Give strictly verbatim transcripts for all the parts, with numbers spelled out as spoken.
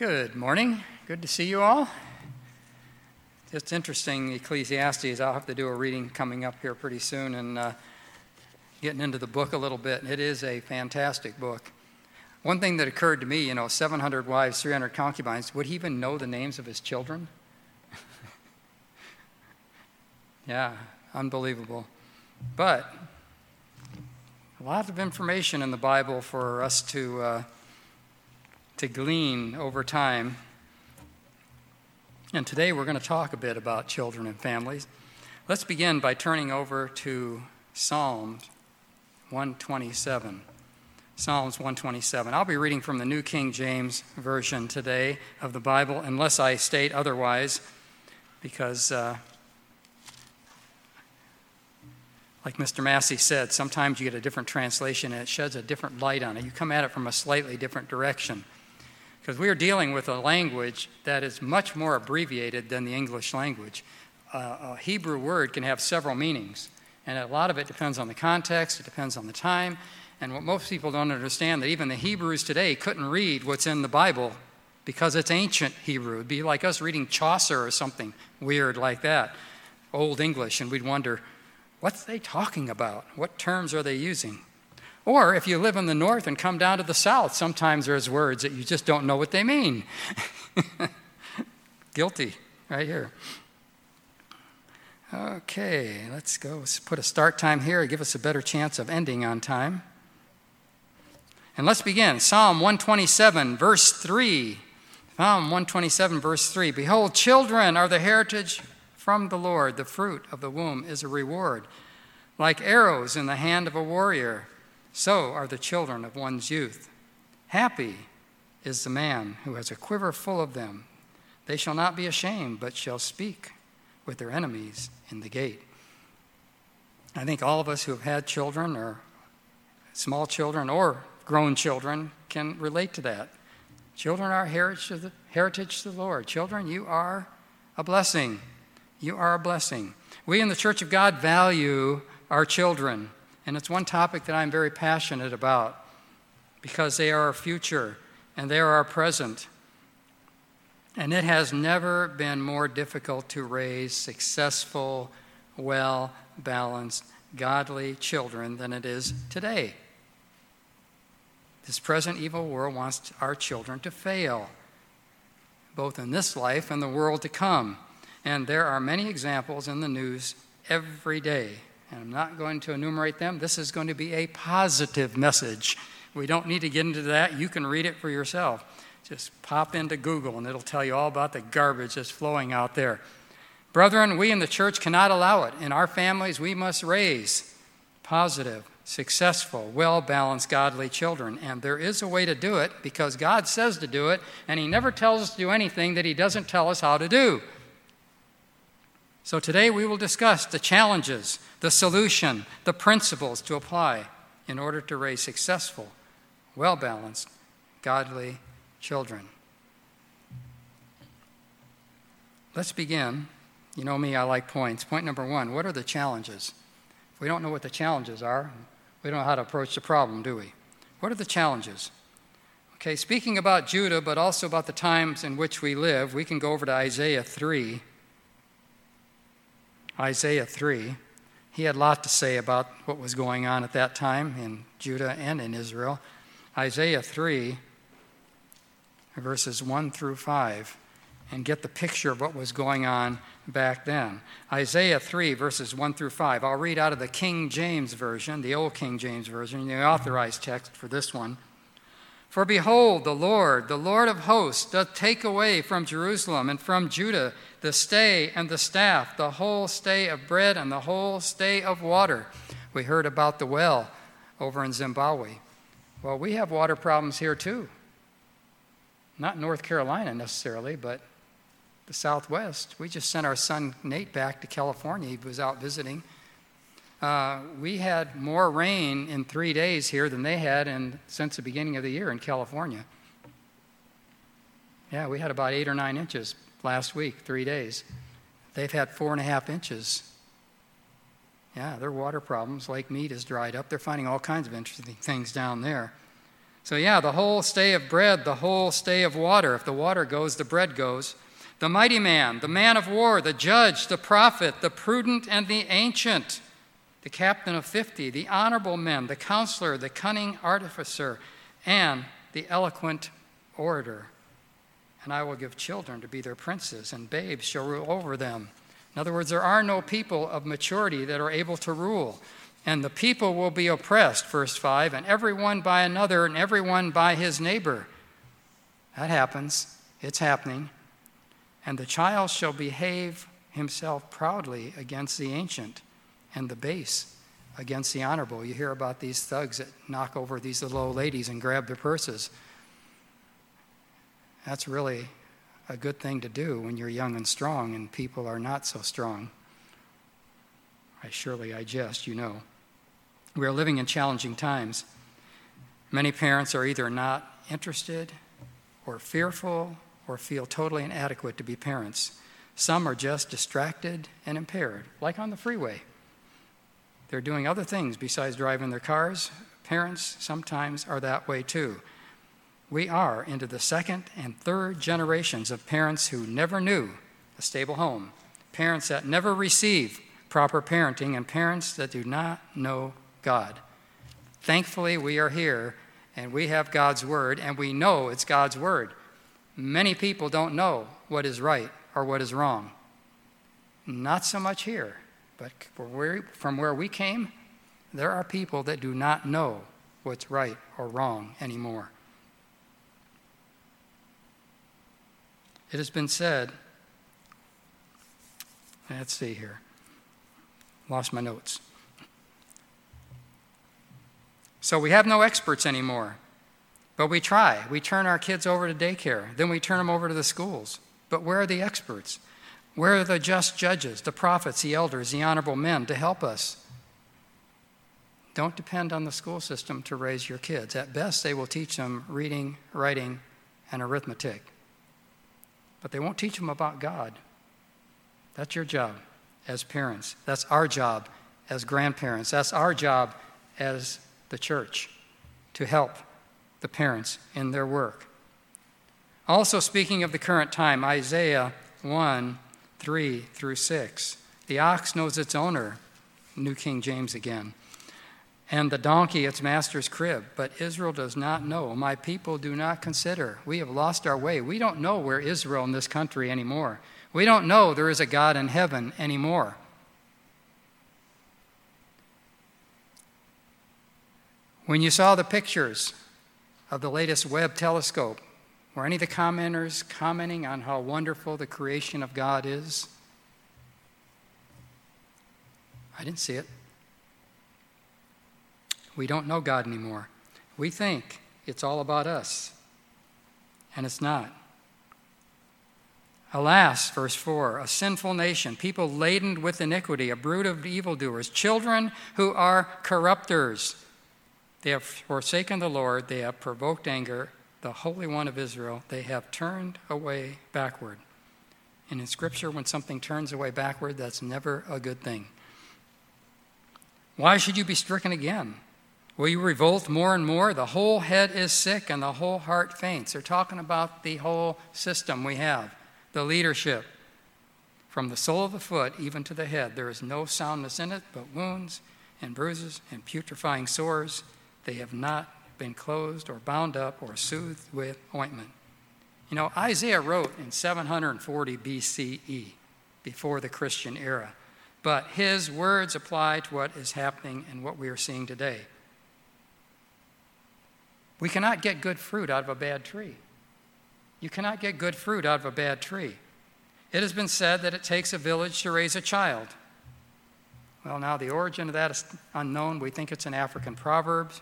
Good morning. Good to see you all. It's interesting, Ecclesiastes. I'll have to do a reading coming up here pretty soon and uh, getting into the book a little bit. It is a fantastic book. One thing that occurred to me, you know, seven hundred wives, three hundred concubines, would he even know the names of his children? Yeah, unbelievable. But a lot of information in the Bible for us to uh, to glean over time. And today we're going to talk a bit about children and families. Let's begin by turning over to Psalms one twenty-seven. Psalms one twenty-seven. I'll be reading from the New King James Version today of the Bible, unless I state otherwise, because uh, like Mister Massey said, sometimes you get a different translation and it sheds a different light on it. You come at it from a slightly different direction. Because we are dealing with a language that is much more abbreviated than the English language. Uh, a Hebrew word can have several meanings, and a lot of it depends on the context, it depends on the time, and what most people don't understand, that even the Hebrews today couldn't read what's in the Bible because it's ancient Hebrew. It'd be like us reading Chaucer or something weird like that, Old English, and we'd wonder, what's they talking about? What terms are they using? Or if you live in the north and come down to the south, sometimes there's words that you just don't know what they mean. Guilty, right here. Okay, let's go. Let's put a start time here, give us a better chance of ending on time. And let's begin. Psalm one twenty-seven, verse three. Psalm one twenty-seven, verse three. Behold, children are the heritage from the Lord. The fruit of the womb is a reward. Like arrows in the hand of a warrior, so are the children of one's youth. Happy is the man who has a quiver full of them. They shall not be ashamed, but shall speak with their enemies in the gate. I think all of us who have had children, or small children, or grown children, can relate to that. Children are heritage of the, heritage to the Lord. Children, you are a blessing. You are a blessing. We in the Church of God value our children. And it's one topic that I'm very passionate about because they are our future and they are our present. And it has never been more difficult to raise successful, well-balanced, godly children than it is today. This present evil world wants our children to fail, both in this life and the world to come. And there are many examples in the news every day. And I'm not going to enumerate them. This is going to be a positive message. We don't need to get into that. You can read it for yourself. Just pop into Google and it'll tell you all about the garbage that's flowing out there. Brethren, we in the church cannot allow it. In our families, we must raise positive, successful, well-balanced, godly children. And there is a way to do it because God says to do it, and He never tells us to do anything that He doesn't tell us how to do. So today we will discuss the challenges, the solution, the principles to apply in order to raise successful, well-balanced, godly children. Let's begin. You know me, I like points. Point number one, what are the challenges? If we don't know what the challenges are, we don't know how to approach the problem, do we? What are the challenges? Okay, speaking about Judah, but also about the times in which we live, we can go over to Isaiah three. Isaiah three. He had a lot to say about what was going on at that time in Judah and in Israel. Isaiah three, verses one through five, and get the picture of what was going on back then. Isaiah three, verses one through five. I'll read out of the King James Version, the old King James Version, the authorized text for this one. For behold, the Lord, the Lord of hosts, doth take away from Jerusalem and from Judah the stay and the staff, the whole stay of bread and the whole stay of water. We heard about the well over in Zimbabwe. Well, we have water problems here too. Not North Carolina necessarily, but the Southwest. We just sent our son Nate back to California. He was out visiting. Uh, we had more rain in three days here than they had in, since the beginning of the year in California. Yeah, we had about eight or nine inches last week, three days. They've had four and a half inches. Yeah, their water problems. Lake Mead is dried up. They're finding all kinds of interesting things down there. So yeah, the whole stay of bread, the whole stay of water. If the water goes, the bread goes. The mighty man, the man of war, the judge, the prophet, the prudent and the ancient, the captain of fifty, the honorable men, the counselor, the cunning artificer, and the eloquent orator. And I will give children to be their princes, and babes shall rule over them. In other words, there are no people of maturity that are able to rule. And the people will be oppressed, verse five, and everyone by another, and everyone by his neighbor. That happens. It's happening. And the child shall behave himself proudly against the ancient, and the base against the honorable. You hear about these thugs that knock over these little old ladies and grab their purses. That's really a good thing to do when you're young and strong and people are not so strong. I surely I jest, you know. We are living in challenging times. Many parents are either not interested or fearful or feel totally inadequate to be parents. Some are just distracted and impaired, like on the freeway. They're doing other things besides driving their cars. Parents sometimes are that way too. We are into the second and third generations of parents who never knew a stable home, parents that never receive proper parenting, and parents that do not know God. Thankfully, we are here, and we have God's word, and we know it's God's word. Many people don't know what is right or what is wrong. Not so much here, but from where we came, there are people that do not know what's right or wrong anymore. It has been said, let's see here, lost my notes. So we have no experts anymore, but we try. We turn our kids over to daycare, then we turn them over to the schools. But where are the experts? Where are the just judges, the prophets, the elders, the honorable men to help us? Don't depend on the school system to raise your kids. At best, they will teach them reading, writing, and arithmetic. But they won't teach them about God. That's your job as parents. That's our job as grandparents. That's our job as the church, to help the parents in their work. Also, speaking of the current time, Isaiah one, three through six. The ox knows its owner, New King James again, and the donkey its master's crib, but Israel does not know. My people do not consider. We have lost our way. We don't know where Israel in this country anymore. We don't know there is a God in heaven anymore. When you saw the pictures of the latest Webb telescope, were any of the commenters commenting on how wonderful the creation of God is? I didn't see it. We don't know God anymore. We think it's all about us, and it's not. Alas, verse four, a sinful nation, people laden with iniquity, a brood of evildoers, children who are corrupters. They have forsaken the Lord, they have provoked anger, the Holy One of Israel, they have turned away backward. And in Scripture, when something turns away backward, that's never a good thing. Why should you be stricken again? Will you revolt more and more? The whole head is sick and the whole heart faints. They're talking about the whole system we have, the leadership. From the sole of the foot even to the head, there is no soundness in it, but wounds and bruises and putrefying sores. They have not been closed or bound up or soothed with ointment. You know, Isaiah wrote in seven forty B C E, before the Christian era. But his words apply to what is happening and what we are seeing today. We cannot get good fruit out of a bad tree. You cannot get good fruit out of a bad tree. It has been said that it takes a village to raise a child. Well, now the origin of that is unknown. We think it's an African proverb.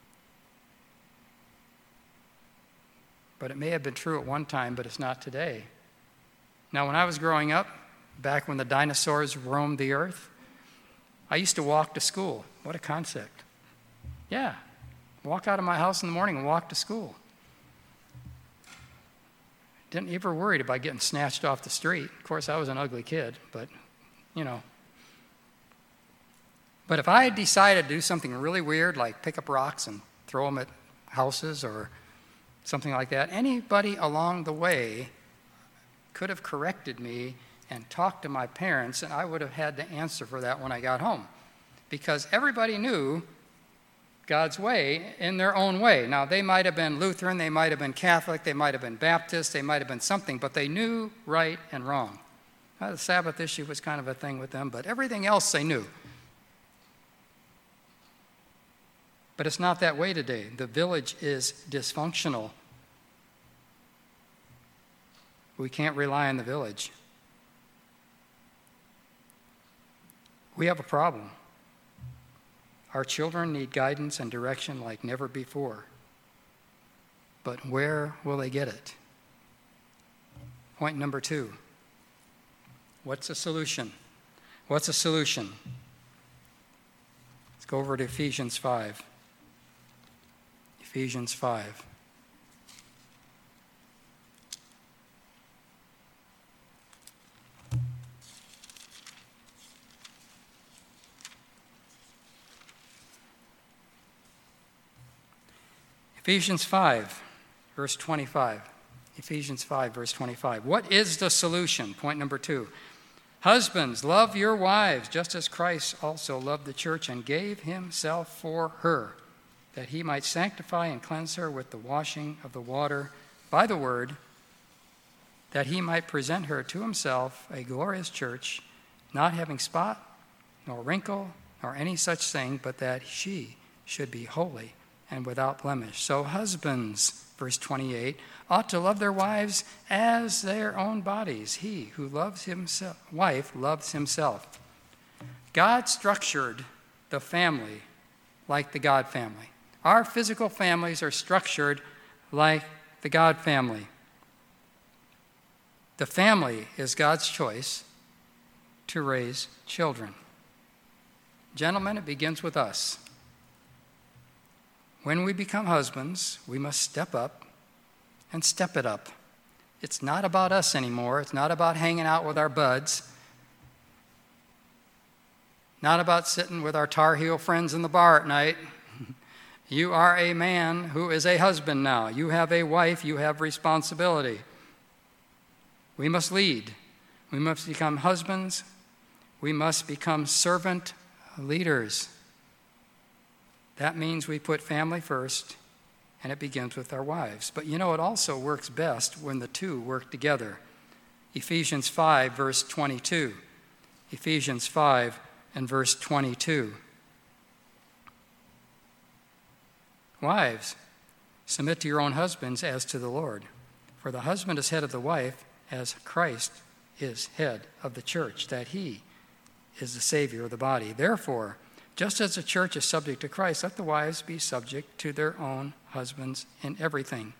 But it may have been true at one time, but it's not today. Now, when I was growing up, back when the dinosaurs roamed the earth, I used to walk to school. What a concept. Yeah, walk out of my house in the morning and walk to school. Didn't ever worried about getting snatched off the street. Of course, I was an ugly kid, but, you know. But if I had decided to do something really weird, like pick up rocks and throw them at houses or something like that. Anybody along the way could have corrected me and talked to my parents, and I would have had to answer for that when I got home, because everybody knew God's way in their own way. Now, they might have been Lutheran, they might have been Catholic, they might have been Baptist, they might have been something, but they knew right and wrong. Now, the Sabbath issue was kind of a thing with them, but everything else they knew. But it's not that way today. The village is dysfunctional. We can't rely on the village. We have a problem. Our children need guidance and direction like never before. But where will they get it? Point number two. What's the solution? What's the solution? Let's go over to Ephesians five. Ephesians five. Ephesians five, verse twenty-five. Ephesians five, verse twenty-five. What is the solution? Point number two. Husbands, love your wives, just as Christ also loved the church and gave himself for her, that he might sanctify and cleanse her with the washing of the water by the word, that he might present her to himself a glorious church, not having spot, nor wrinkle, nor any such thing, but that she should be holy and without blemish. So husbands, verse twenty-eight, ought to love their wives as their own bodies. He who loves himself, wife loves himself. God structured the family like the God family. Our physical families are structured like the God family. The family is God's choice to raise children. Gentlemen, it begins with us. When we become husbands, we must step up and step it up. It's not about us anymore. It's not about hanging out with our buds. Not about sitting with our Tar Heel friends in the bar at night. You are a man who is a husband now. You have a wife. You have responsibility. We must lead. We must become husbands. We must become servant leaders. That means we put family first, and it begins with our wives. But you know, it also works best when the two work together. Ephesians five, verse twenty-two. Ephesians five and verse twenty-two. Wives, submit to your own husbands as to the Lord. For the husband is head of the wife, as Christ is head of the church, that he is the Savior of the body. Therefore, just as the church is subject to Christ, let the wives be subject to their own husbands in everything.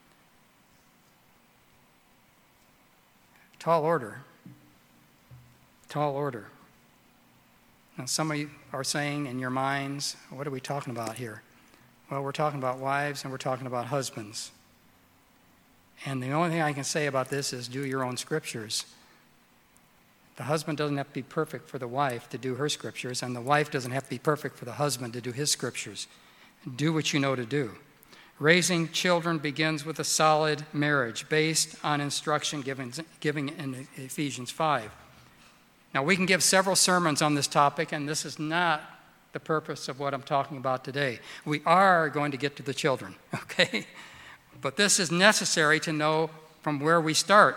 Tall order. Tall order. Now, some of you are saying in your minds, what are we talking about here? Well, we're talking about wives and we're talking about husbands. And the only thing I can say about this is do your own scriptures. The husband doesn't have to be perfect for the wife to do her scriptures, and the wife doesn't have to be perfect for the husband to do his scriptures. Do what you know to do. Raising children begins with a solid marriage based on instruction given, given in Ephesians five. Now, we can give several sermons on this topic, and this is not the purpose of what I'm talking about today. We are going to get to the children, okay? But this is necessary to know from where we start.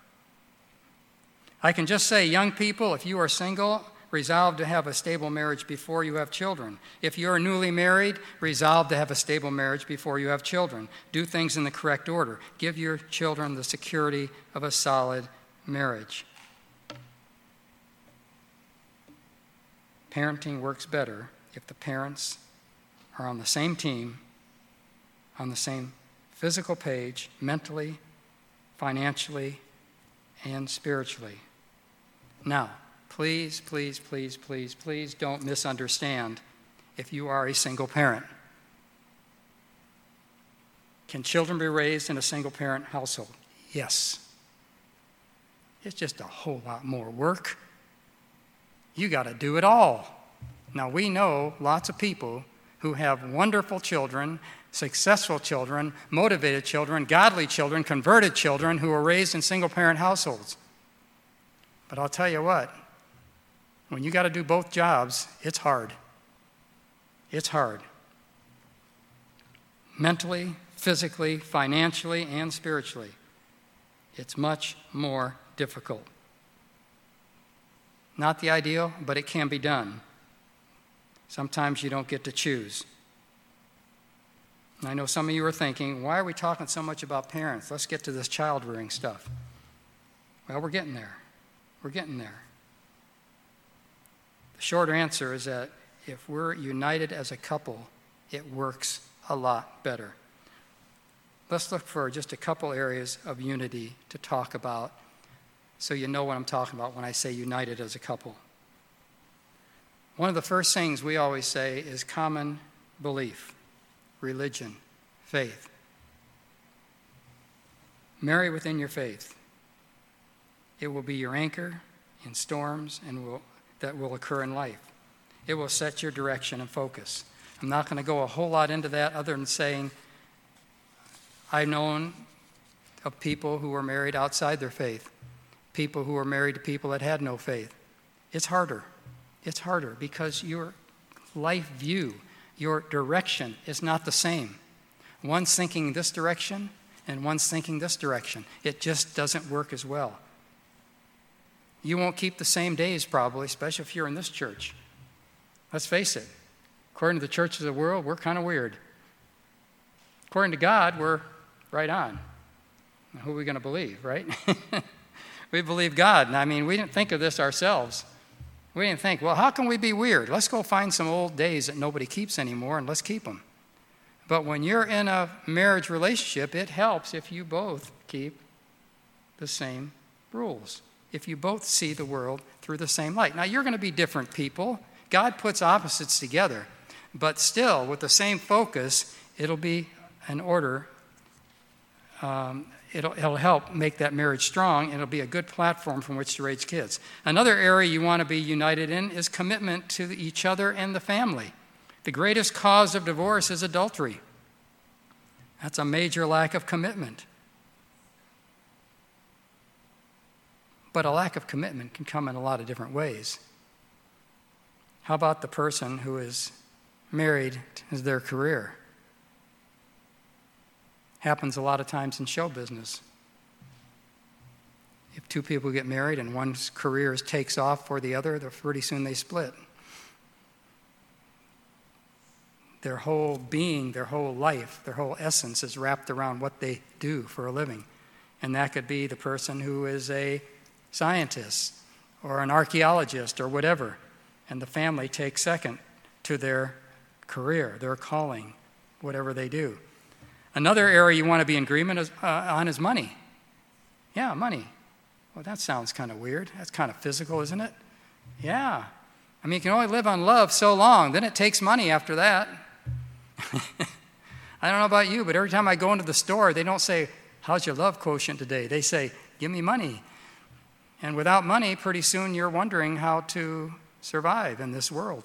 I can just say, young people, if you are single, resolve to have a stable marriage before you have children. If you're newly married, resolve to have a stable marriage before you have children. Do things in the correct order. Give your children the security of a solid marriage. Parenting works better if the parents are on the same team, on the same physical page, mentally, financially, and spiritually. Now, please, please, please, please, please don't misunderstand if you are a single parent. Can children be raised in a single-parent household? Yes. It's just a whole lot more work. You got to do it all. Now, we know lots of people who have wonderful children successful children, motivated children, godly children, converted children who were raised in single-parent households. But I'll tell you what, when you got to do both jobs, it's hard. It's hard. Mentally, physically, financially, and spiritually. It's much more difficult. Not the ideal, but it can be done. Sometimes you don't get to choose. And I know some of you are thinking, why are we talking so much about parents? Let's get to this child rearing stuff. Well, we're getting there. We're getting there. The short answer is that if we're united as a couple, it works a lot better. Let's look for just a couple areas of unity to talk about so you know what I'm talking about when I say united as a couple. One of the first things we always say is common belief, religion, faith. Marry within your faith. It will be your anchor in storms and will, that will occur in life. It will set your direction and focus. I'm not going to go a whole lot into that other than saying I've known of people who were married outside their faith, people who were married to people that had no faith. It's harder. It's harder because your life view, your direction is not the same. One's thinking this direction and one's thinking this direction. It just doesn't work as well. You won't keep the same days probably, especially if you're in this church. Let's face it. According to the churches of the world, we're kind of weird. According to God, we're right on. Now, who are we going to believe, right? We believe God. And I mean, we didn't think of this ourselves. We didn't think, well, how can we be weird? Let's go find some old days that nobody keeps anymore and let's keep them. But when you're in a marriage relationship, it helps if you both keep the same rules, if you both see the world through the same light. Now, you're going to be different people. God puts opposites together. But still, with the same focus, it'll be an order. Um, it'll, it'll help make that marriage strong, and it'll be a good platform from which to raise kids. Another area you want to be united in is commitment to each other and the family. The greatest cause of divorce is adultery. That's a major lack of commitment. But a lack of commitment can come in a lot of different ways. How about the person who is married to their career? Happens a lot of times in show business. If two people get married and one's career takes off for the other, pretty soon they split. Their whole being, their whole life, their whole essence is wrapped around what they do for a living. And that could be the person who is a scientist or an archaeologist or whatever. And the family takes second to their career, their calling, whatever they do. Another area you want to be in agreement is, uh, on is money. Yeah, money. Well, that sounds kind of weird. That's kind of physical, isn't it? Yeah. I mean, you can only live on love so long. Then it takes money after that. I don't know about you, but every time I go into the store, they don't say, how's your love quotient today? They say, give me money. And without money, pretty soon you're wondering how to survive in this world.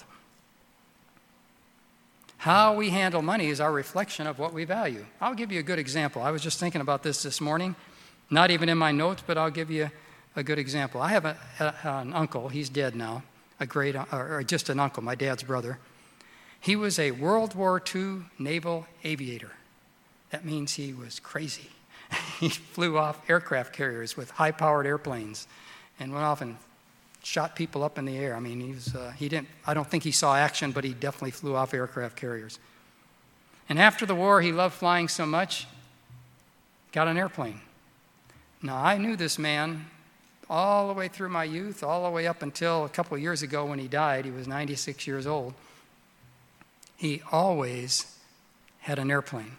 How we handle money is our reflection of what we value. I'll give you a good example. I was just thinking about this this morning, not even in my notes, but I'll give you a good example. I have a, a, an uncle. He's dead now, a great, or just an uncle, my dad's brother. He was a World War Two naval aviator. That means he was crazy. He flew off aircraft carriers with high-powered airplanes and went off and shot people up in the air. I mean, he was, uh, he didn't, I don't think he saw action, but he definitely flew off aircraft carriers. And after the war, he loved flying so much, got an airplane. Now, I knew this man all the way through my youth, all the way up until a couple of years ago when he died. He was ninety-six years old. He always had an airplane.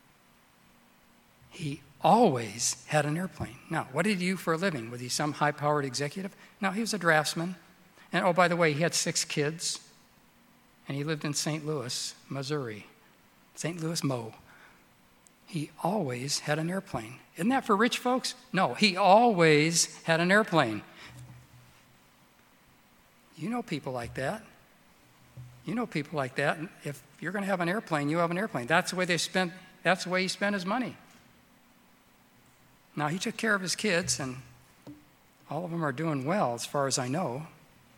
He always had an airplane. Now, what did he do for a living? Was he some high-powered executive? No, he was a draftsman. And, oh, by the way, he had six kids, and he lived in Saint Louis, Missouri. Saint Louis, Mo. He always had an airplane. Isn't that for rich folks? No, he always had an airplane. You know people like that. You know people like that. If you're going to have an airplane, you have an airplane. That's the way they spent, that's the way he spent his money. Now, he took care of his kids, and all of them are doing well as far as I know.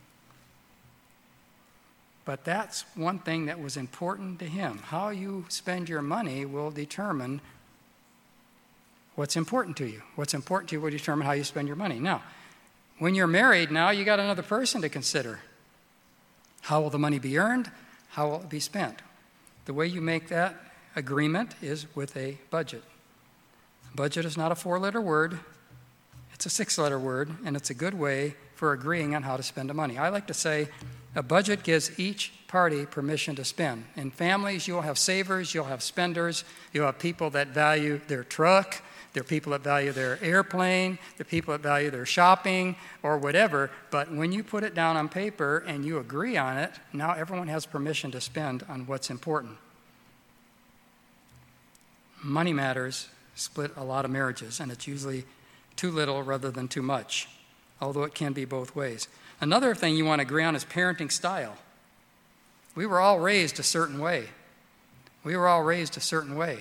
But that's one thing that was important to him. How you spend your money will determine what's important to you. What's important to you will determine how you spend your money. Now, when you're married, now you got another person to consider. How will the money be earned? How will it be spent? The way you make that agreement is with a budget. Budget is not a four-letter word. It's a six-letter word, and it's a good way for agreeing on how to spend the money. I like to say a budget gives each party permission to spend. In families, you'll have savers, you'll have spenders, you'll have people that value their truck, there are people that value their airplane, there are people that value their shopping or whatever, but when you put it down on paper and you agree on it, now everyone has permission to spend on what's important. Money matters split a lot of marriages, and it's usually too little rather than too much, although it can be both ways. Another thing you want to agree on is parenting style. We were all raised a certain way. We were all raised a certain way.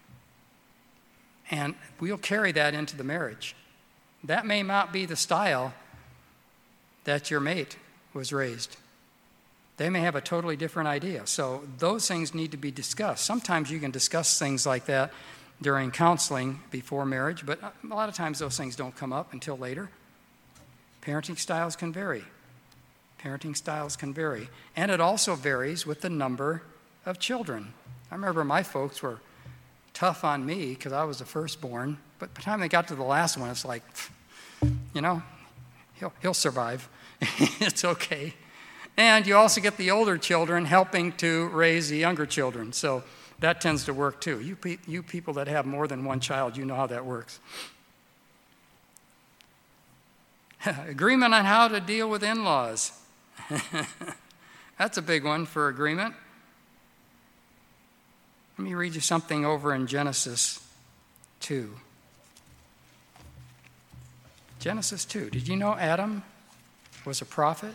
And we'll carry that into the marriage. That may not be the style that your mate was raised. They may have a totally different idea. So those things need to be discussed. Sometimes you can discuss things like that during counseling before marriage, but a lot of times those things don't come up until later. Parenting styles can vary. Parenting styles can vary. And it also varies with the number of children. I remember my folks were tough on me because I was the firstborn, but by the time they got to the last one, it's like, you know, he'll, he'll survive. It's okay. And you also get the older children helping to raise the younger children. So that tends to work too. You, pe- you people that have more than one child, you know how that works. Agreement on how to deal with in-laws. That's a big one for agreement. Let me read you something over in Genesis two. Genesis two. Did you know Adam was a prophet?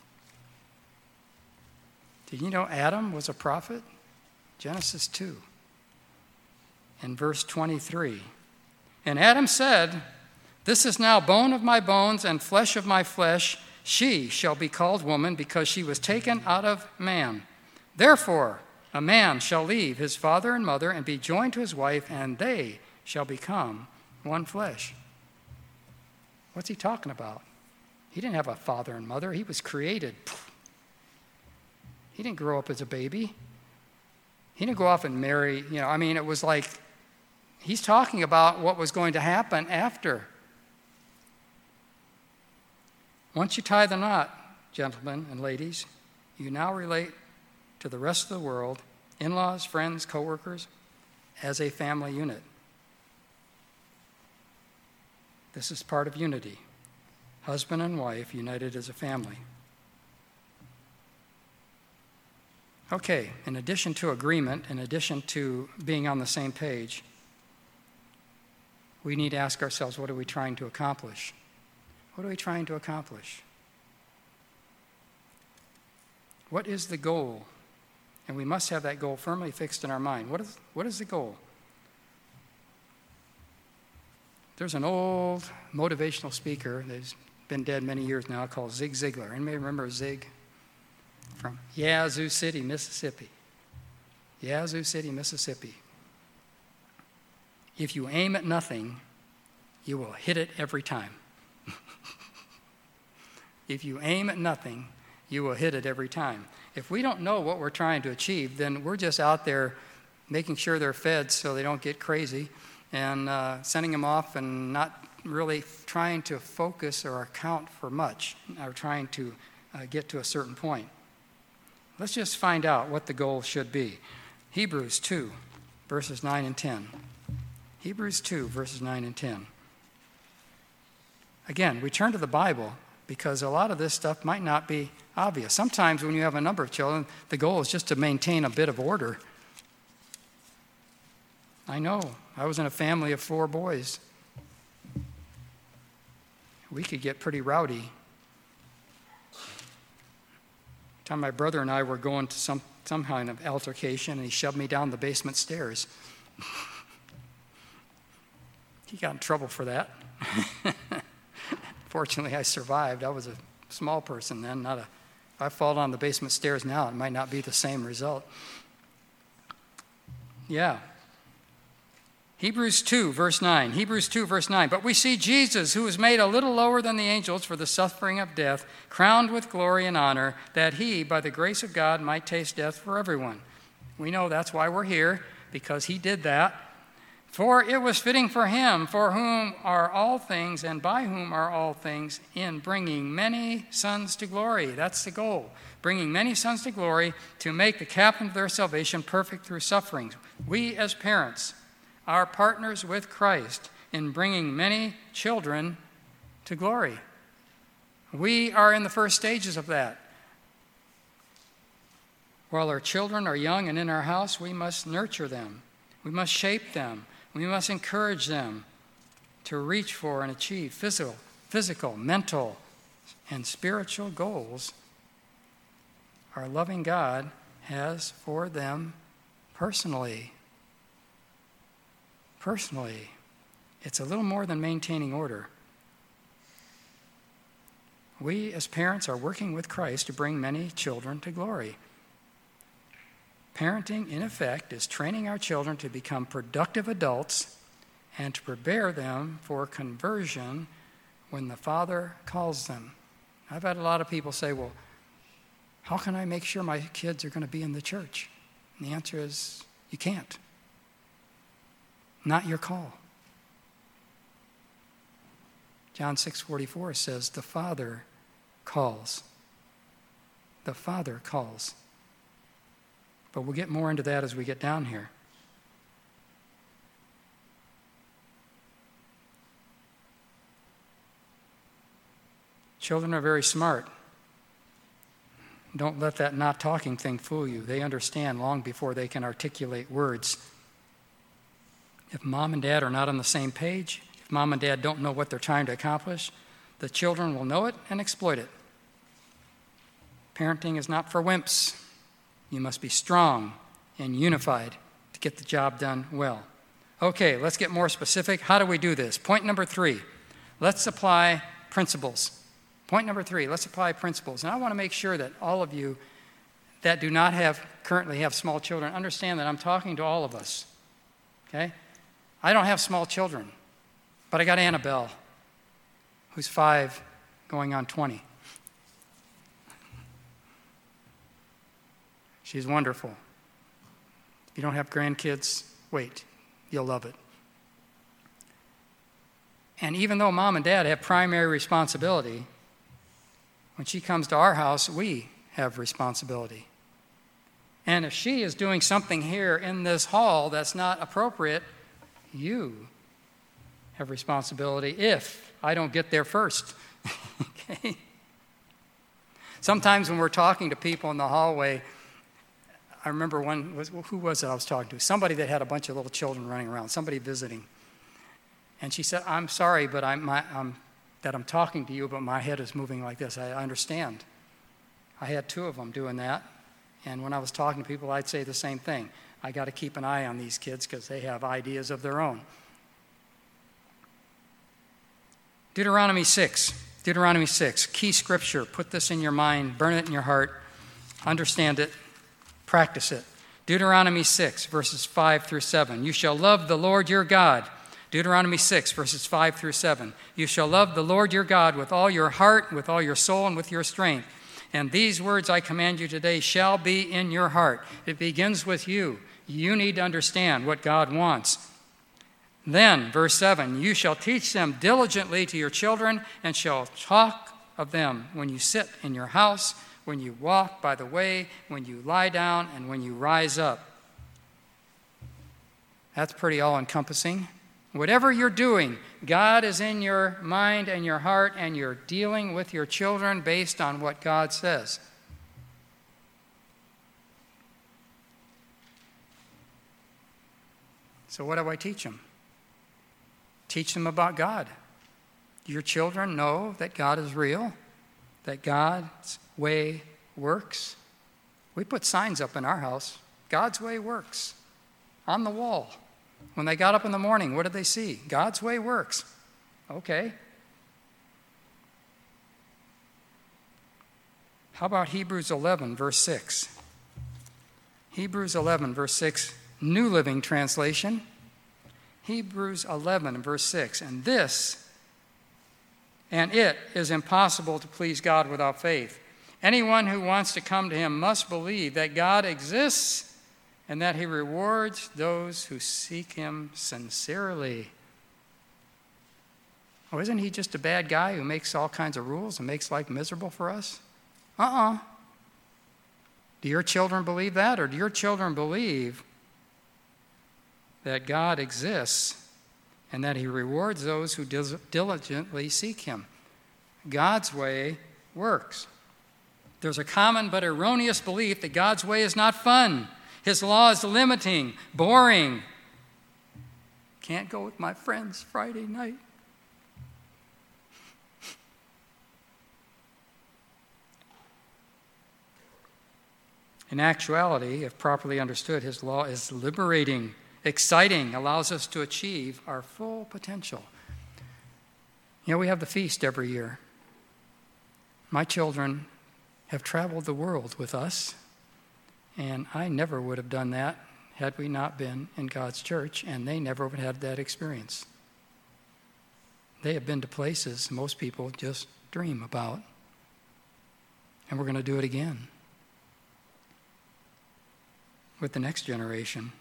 Did you know Adam was a prophet? Genesis two. In verse twenty-three. And Adam said, "This is now bone of my bones and flesh of my flesh. She shall be called woman because she was taken out of man. Therefore, a man shall leave his father and mother and be joined to his wife, and they shall become one flesh." What's he talking about? He didn't have a father and mother. He was created. He didn't grow up as a baby. He didn't go off and marry. You know, I mean, it was like he's talking about what was going to happen after. Once you tie the knot, gentlemen and ladies, you now relate to the rest of the world, in-laws, friends, co-workers, as a family unit. This is part of unity. Husband and wife united as a family. Okay, in addition to agreement, in addition to being on the same page, we need to ask ourselves, what are we trying to accomplish? What are we trying to accomplish? What is the goal? And we must have that goal firmly fixed in our mind. What is, what is the goal? There's an old motivational speaker that's been dead many years now called Zig Ziglar. Anybody remember Zig? From Yazoo City, Mississippi. Yazoo City, Mississippi. If you aim at nothing, you will hit it every time. If you aim at nothing, you will hit it every time. If we don't know what we're trying to achieve, then we're just out there making sure they're fed so they don't get crazy and uh, sending them off and not really trying to focus or account for much, or trying to uh, get to a certain point. Let's just find out what the goal should be. Hebrews two, verses nine and ten. Hebrews two, verses nine and ten. Again, we turn to the Bible because a lot of this stuff might not be obvious. Sometimes when you have a number of children, the goal is just to maintain a bit of order. I know. I was in a family of four boys. We could get pretty rowdy. time my brother and I were going to some, some kind of altercation, and he shoved me down the basement stairs. He got in trouble for that. Fortunately, I survived. I was a small person then, not a... If I fall down the basement stairs now, it might not be the same result. Yeah. Hebrews two, verse nine. Hebrews two, verse nine. But we see Jesus, who was made a little lower than the angels for the suffering of death, crowned with glory and honor, that he, by the grace of God, might taste death for everyone. We know that's why we're here, because he did that. For it was fitting for him, for whom are all things, and by whom are all things, in bringing many sons to glory. That's the goal. Bringing many sons to glory, to make the captain of their salvation perfect through sufferings. We as parents are partners with Christ in bringing many children to glory. We are in the first stages of that. While our children are young and in our house, we must nurture them. We must shape them. We must encourage them to reach for and achieve physical, physical, mental, and spiritual goals our loving God has for them personally. Personally. It's a little more than maintaining order. We as parents are working with Christ to bring many children to glory. Parenting, in effect, is training our children to become productive adults and to prepare them for conversion when the Father calls them. I've had a lot of people say, well, how can I make sure my kids are going to be in the church? And the answer is, you can't. Not your call. John six forty-four says, the Father calls. The Father calls. But we'll get more into that as we get down here. Children are very smart. Don't let that not talking thing fool you. They understand long before they can articulate words. If mom and dad are not on the same page, if mom and dad don't know what they're trying to accomplish, the children will know it and exploit it. Parenting is not for wimps. You must be strong and unified to get the job done well. Okay, let's get more specific. How do we do this? Point number three, let's apply principles. Point number three, let's apply principles. And I want to make sure that all of you that do not have currently have small children understand that I'm talking to all of us. Okay? I don't have small children, but I got Annabelle, who's five, going on twenty. She's wonderful. If you don't have grandkids, wait, you'll love it. And even though mom and dad have primary responsibility, when she comes to our house, we have responsibility. And if she is doing something here in this hall that's not appropriate, you have responsibility if I don't get there first. Okay? Sometimes when we're talking to people in the hallway, I remember one, was, who was it I was talking to? Somebody that had a bunch of little children running around, somebody visiting. And she said, I'm sorry, but I'm, my, I'm, that I'm talking to you, but my head is moving like this. I understand. I had two of them doing that. And when I was talking to people, I'd say the same thing. I got to keep an eye on these kids because they have ideas of their own. Deuteronomy six. Deuteronomy six. Key scripture. Put this in your mind. Burn it in your heart. Understand it. Practice it. Deuteronomy six, verses five through seven. You shall love the Lord your God. Deuteronomy six, verses five through seven. You shall love the Lord your God with all your heart, with all your soul, and with your strength. And these words I command you today shall be in your heart. It begins with you. You need to understand what God wants. Then, verse seven, you shall teach them diligently to your children and shall talk of them when you sit in your house, when you walk by the way, when you lie down, and when you rise up. That's pretty all-encompassing. Whatever you're doing, God is in your mind and your heart, and you're dealing with your children based on what God says. So what do I teach them? Teach them about God. Your children know that God is real, that God's way works. We put signs up in our house. God's way works. On the wall. When they got up in the morning, what did they see? God's way works. Okay. How about Hebrews eleven, verse six? Hebrews eleven, verse six, New Living Translation. Hebrews eleven, verse six. And this, and it is impossible to please God without faith. Anyone who wants to come to him must believe that God exists and that he rewards those who seek him sincerely. Oh, isn't he just a bad guy who makes all kinds of rules and makes life miserable for us? Uh-uh. Do your children believe that, or do your children believe that God exists and that he rewards those who diligently seek him? God's way works. There's a common but erroneous belief that God's way is not fun. His law is limiting, boring. Can't go with my friends Friday night. In actuality, if properly understood, his law is liberating, exciting, allows us to achieve our full potential. You know, we have the feast every year. My children have traveled the world with us, and I never would have done that had we not been in God's church, and they never would have had that experience. They have been to places most people just dream about, and we're going to do it again with the next generation.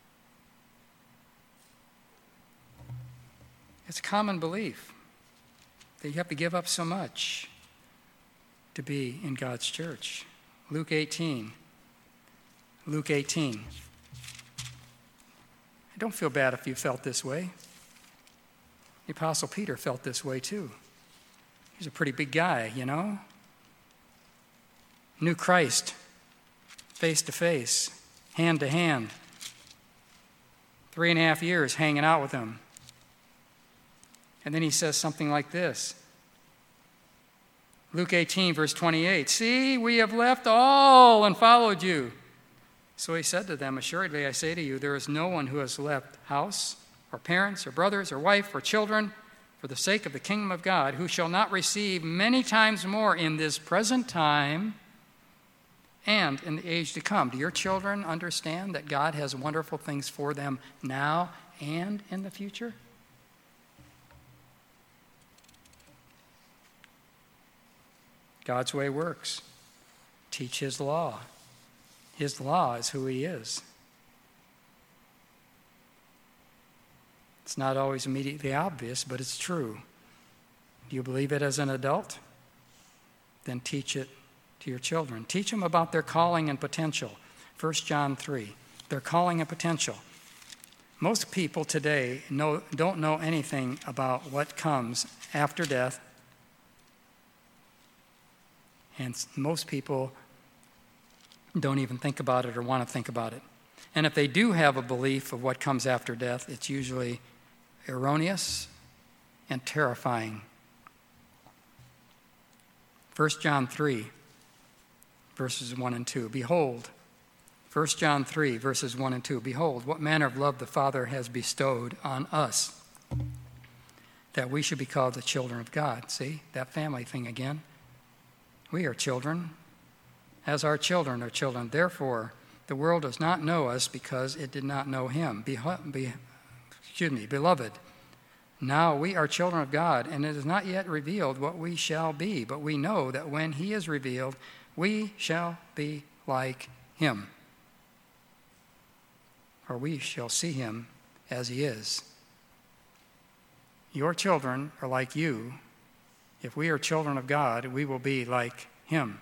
It's a common belief that you have to give up so much to be in God's church. Luke eighteen. Luke eighteen. I don't feel bad if you felt this way. The Apostle Peter felt this way too. He's a pretty big guy, you know. Knew Christ face to face, hand to hand. Three and a half years hanging out with him. And then he says something like this. Luke eighteen, verse twenty-eight. See, we have left all and followed you. So he said to them, assuredly I say to you, there is no one who has left house or parents or brothers or wife or children for the sake of the kingdom of God, who shall not receive many times more in this present time and in the age to come. Do your children understand that God has wonderful things for them now and in the future? God's way works. Teach his law. His law is who he is. It's not always immediately obvious, but it's true. Do you believe it as an adult? Then teach it to your children. Teach them about their calling and potential. First John three, their calling and potential. Most people today know, don't know anything about what comes after death. And most people don't even think about it or want to think about it. And if they do have a belief of what comes after death, it's usually erroneous and terrifying. First John three, verses one and two. Behold, First John three, verses one and two. Behold, what manner of love the Father has bestowed on us, that we should be called the children of God. See, that family thing again. We are children, as our children are children. Therefore, the world does not know us because it did not know him. Be, be, excuse me, beloved, now we are children of God, and it is not yet revealed what we shall be, but we know that when he is revealed, we shall be like him, or we shall see him as he is. Your children are like you. If we are children of God, we will be like him.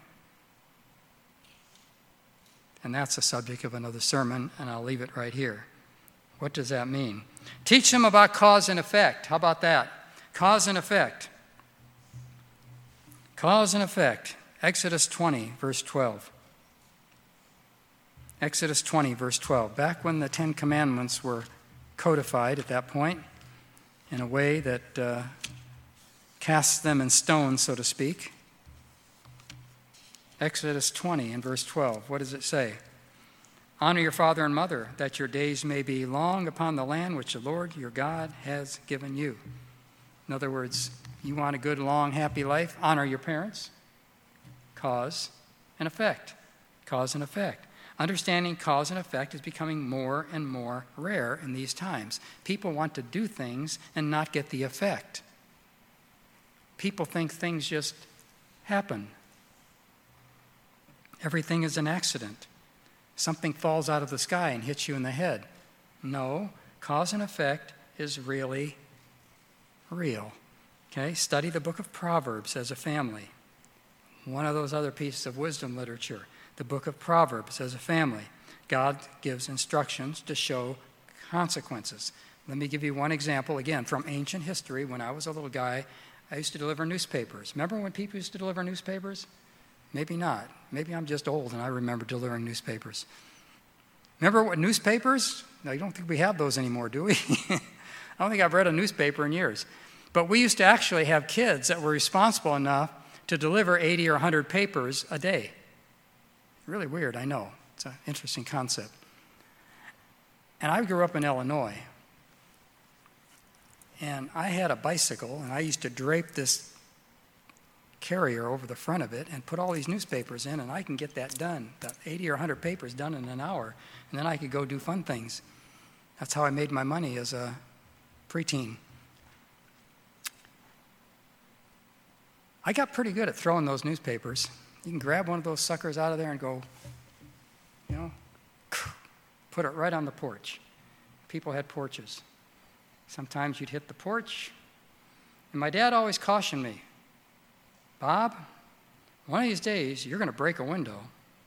And that's the subject of another sermon, and I'll leave it right here. What does that mean? Teach them about cause and effect. How about that? Cause and effect. Cause and effect. Exodus twenty, verse twelve. Exodus twenty, verse twelve. Back when the Ten Commandments were codified at that point, in a way that uh, casts them in stone, so to speak. Exodus twenty and verse twelve. What does it say? Honor your father and mother, that your days may be long upon the land which the Lord your God has given you. In other words, you want a good, long, happy life? Honor your parents. Cause and effect. Cause and effect. Understanding cause and effect is becoming more and more rare in these times. People want to do things and not get the effect. People think things just happen. Everything is an accident. Something falls out of the sky and hits you in the head. No, cause and effect is really real. Okay, study the book of Proverbs as a family. One of those other pieces of wisdom literature, the book of Proverbs as a family. God gives instructions to show consequences. Let me give you one example, again, from ancient history. When I was a little guy, I used to deliver newspapers. Remember when people used to deliver newspapers? Maybe not. Maybe I'm just old and I remember delivering newspapers. Remember what newspapers? No, you don't think we have those anymore, do we? I don't think I've read a newspaper in years. But we used to actually have kids that were responsible enough to deliver eighty or one hundred papers a day. Really weird, I know. It's an interesting concept. And I grew up in Illinois. And I had a bicycle, and I used to drape this carrier over the front of it and put all these newspapers in, and I can get that done, that eighty or one hundred papers done in an hour, and then I could go do fun things. That's how I made my money as a preteen. I got pretty good at throwing those newspapers. You can grab one of those suckers out of there and go, you know, put it right on the porch. People had porches. Sometimes you'd hit the porch. And my dad always cautioned me, Bob, one of these days you're going to break a window.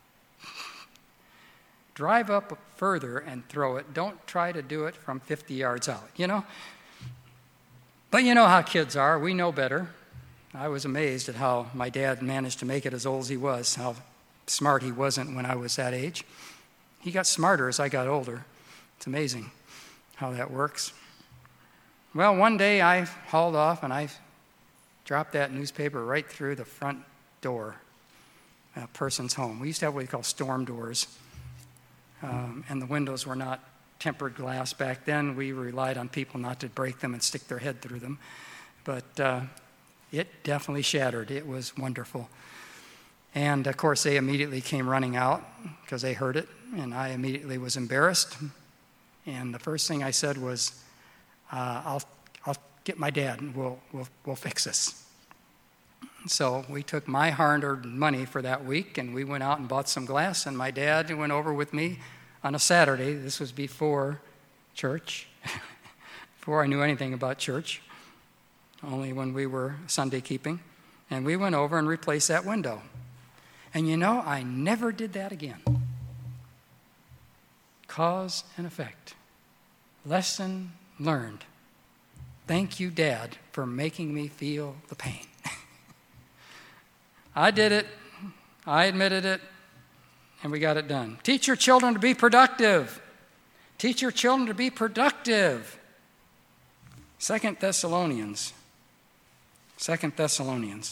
Drive up further and throw it. Don't try to do it from fifty yards out, you know? But you know how kids are. We know better. I was amazed at how my dad managed to make it as old as he was, how smart he wasn't when I was that age. He got smarter as I got older. It's amazing how that works. Well, one day I hauled off and I dropped that newspaper right through the front door of a person's home. We used to have what we call storm doors, um, and the windows were not tempered glass. Back then, we relied on people not to break them and stick their head through them. But uh, it definitely shattered. It was wonderful. And, of course, they immediately came running out because they heard it, and I immediately was embarrassed. And the first thing I said was, uh, I'll, I'll get my dad, and we'll, we'll, we'll fix this. So we took my hard-earned money for that week, and we went out and bought some glass, and my dad went over with me on a Saturday. This was before church, before I knew anything about church, only when we were Sunday keeping. And we went over and replaced that window. And you know, I never did that again. Cause and effect. Lesson learned. Thank you, Dad, for making me feel the pain. I did it. I admitted it. And we got it done. Teach your children to be productive. Teach your children to be productive. Second Thessalonians. Second Thessalonians.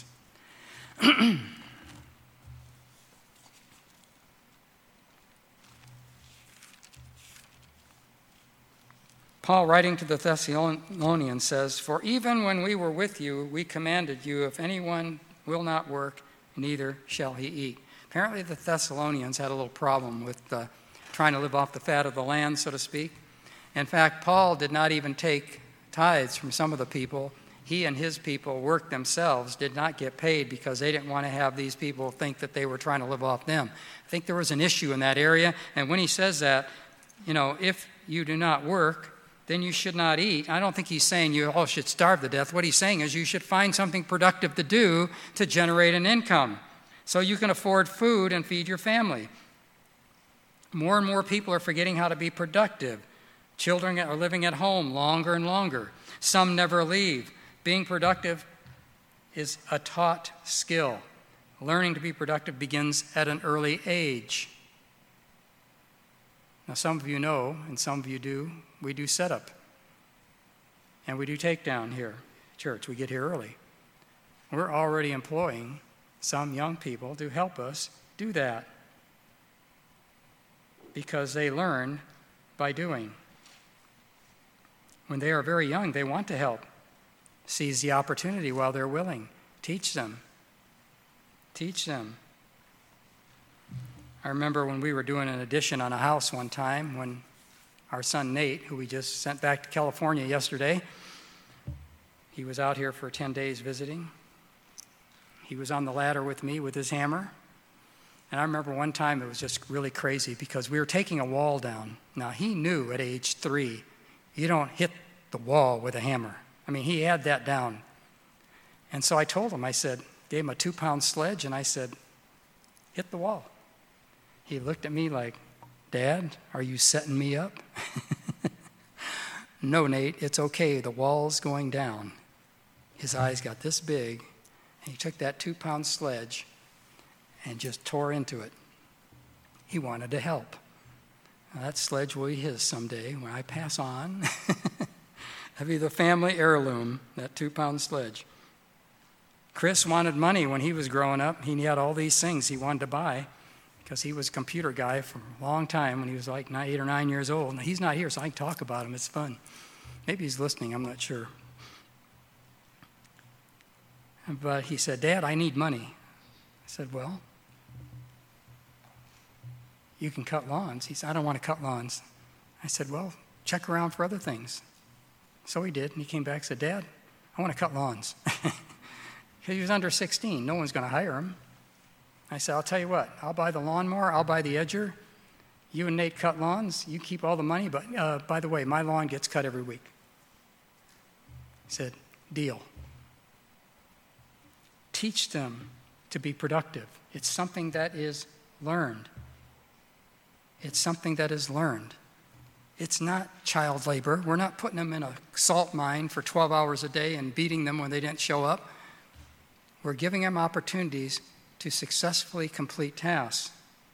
Paul, writing to the Thessalonians, says, "For even when we were with you, we commanded you, if anyone will not work, neither shall he eat." Apparently the Thessalonians had a little problem with uh, trying to live off the fat of the land, so to speak. In fact, Paul did not even take tithes from some of the people. He and his people worked themselves, did not get paid because they didn't want to have these people think that they were trying to live off them. I think there was an issue in that area. And when he says that, you know, if you do not work, then you should not eat. I don't think he's saying you all should starve to death. What he's saying is you should find something productive to do to generate an income so you can afford food and feed your family. More and more people are forgetting how to be productive. Children are living at home longer and longer. Some never leave. Being productive is a taught skill. Learning to be productive begins at an early age. Now, some of you know, and some of you do, we do setup. And we do takedown here at church. We get here early. We're already employing some young people to help us do that, because they learn by doing. When they are very young, they want to help. Seize the opportunity while they're willing. Teach them. Teach them. I remember when we were doing an addition on a house one time, when our son Nate, who we just sent back to California yesterday, he was out here for ten days visiting. He was on the ladder with me with his hammer. And I remember one time it was just really crazy because we were taking a wall down. Now, he knew at age three, you don't hit the wall with a hammer. I mean, he had that down. And so I told him, I said, gave him a two-pound sledge, and I said, hit the wall. He looked at me like, Dad, are you setting me up? No, Nate, it's okay. The wall's going down. His eyes got this big, and he took that two-pound sledge and just tore into it. He wanted to help. Now, that sledge will be his someday when I pass on. That'll be the family heirloom, that two-pound sledge. Chris wanted money when he was growing up. He had all these things he wanted to buy because he was a computer guy for a long time when he was like eight or nine years old. Now, he's not here, so I can talk about him. It's fun. Maybe he's listening. I'm not sure. But he said, Dad, I need money. I said, well, you can cut lawns. He said, I don't want to cut lawns. I said, well, check around for other things. So he did, and he came back and said, Dad, I want to cut lawns. He was under sixteen. No one's going to hire him. I said, I'll tell you what, I'll buy the lawnmower, I'll buy the edger. You and Nate cut lawns, you keep all the money, but uh, by the way, my lawn gets cut every week. He said, deal. Teach them to be productive. It's something that is learned. It's something that is learned. It's not child labor. We're not putting them in a salt mine for twelve hours a day and beating them when they didn't show up. We're giving them opportunities to successfully complete tasks.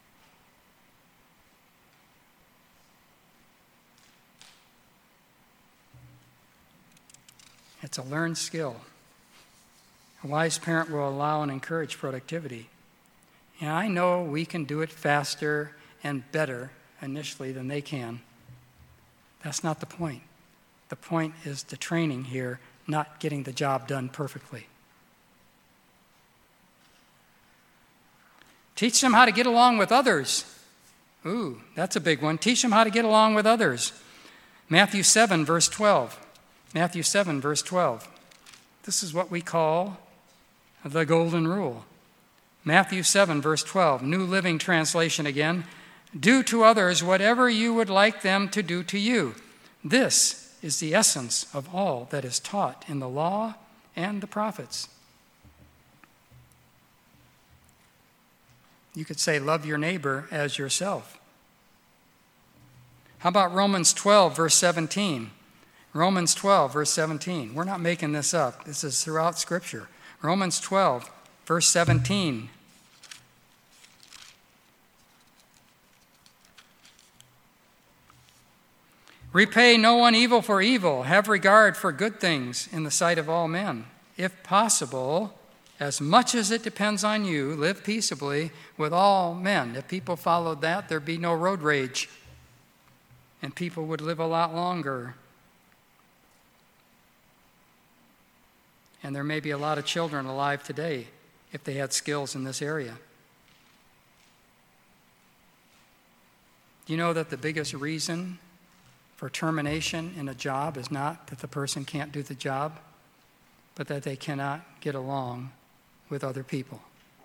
It's a learned skill. A wise parent will allow and encourage productivity. And I know we can do it faster and better initially than they can. That's not the point. The point is the training here, not getting the job done perfectly. Teach them how to get along with others. Ooh, that's a big one. Teach them how to get along with others. Matthew seven, verse twelve. Matthew seven, verse twelve. This is what we call the golden rule. Matthew seven, verse twelve, New Living Translation again. Do to others whatever you would like them to do to you. This is the essence of all that is taught in the law and the prophets. You could say, love your neighbor as yourself. How about Romans twelve, verse seventeen? Romans twelve, verse seventeen. We're not making this up. This is throughout Scripture. Romans twelve, verse seventeen. Repay no one evil for evil. Have regard for good things in the sight of all men. If possible, as much as it depends on you, live peaceably with all men. If people followed that, there'd be no road rage, and people would live a lot longer. And there may be a lot of children alive today if they had skills in this area. Do you know that the biggest reason for termination in a job is not that the person can't do the job, but that they cannot get along with other people?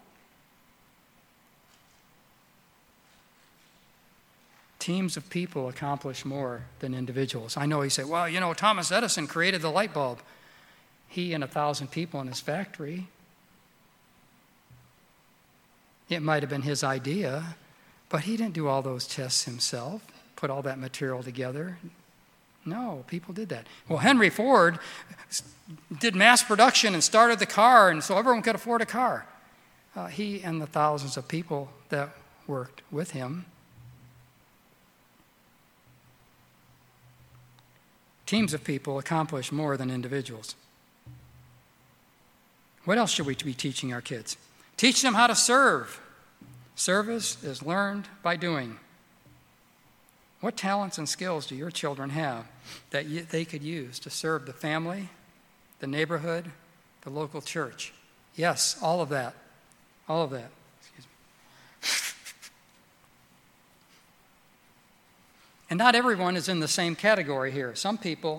Teams of people accomplish more than individuals. I know you say, well, you know, Thomas Edison created the light bulb. He and a thousand people in his factory. It might have been his idea, but he didn't do all those tests himself, put all that material together. No, people did that. Well, Henry Ford did mass production and started the car, and so everyone could afford a car. Uh, he and the thousands of people that worked with him. Teams of people accomplish more than individuals. What else should we be teaching our kids? Teach them how to serve. Service is learned by doing. What talents and skills do your children have that you, they could use to serve the family, the neighborhood, the local church? Yes, all of that. All of that. Excuse me. And not everyone is in the same category here. Some people,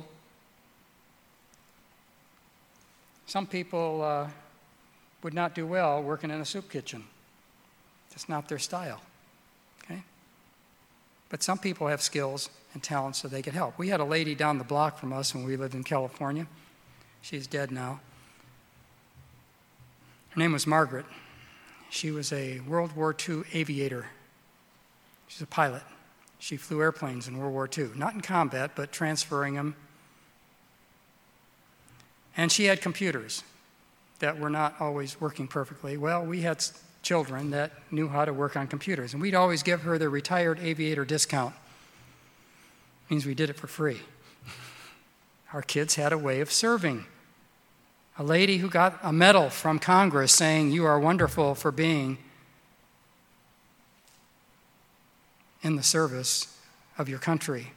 some people uh, would not do well working in a soup kitchen. It's not their style. Okay? But some people have skills and talents so they can help. We had a lady down the block from us when we lived in California. She's dead now. Her name was Margaret. She was a World War Two aviator. She's a pilot. She flew airplanes in World War Two, not in combat, but transferring them. And she had computers that were not always working perfectly. Well, we had children that knew how to work on computers, and we'd always give her the retired aviator discount. It means we did it for free. Our kids had a way of serving. A lady who got a medal from Congress saying, "You are wonderful for being in the service of your country."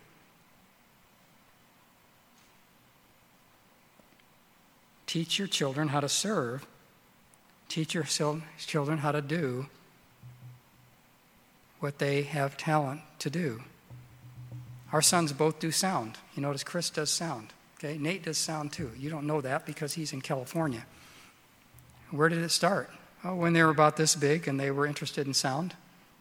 Teach your children how to serve. Teach your children how to do what they have talent to do. Our sons both do sound. You notice Chris does sound. Okay, Nate does sound too. You don't know that because he's in California. Where did it start? Oh, when they were about this big and they were interested in sound.